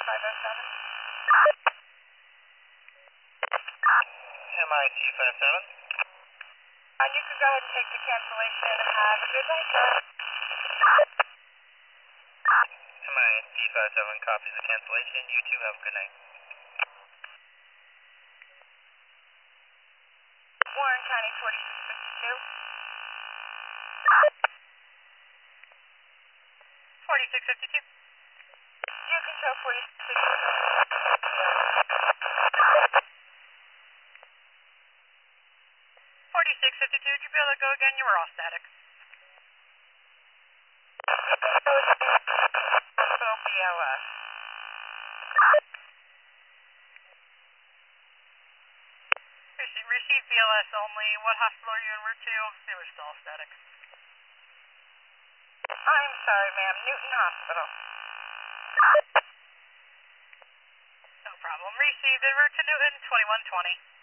507. MIT 57. You can go ahead and take the cancellation. Have a good night, sir. MIT 57 copies the cancellation. You too have a good night. Warren County 4652. 4652. You can show 4652. 4652, would you be able to go again? You were all static. BLS. Receive BLS only. What hospital are you en route to? They were still all static. I'm sorry, ma'am. Newton Hospital. No problem. Received en route to Newton, 2120.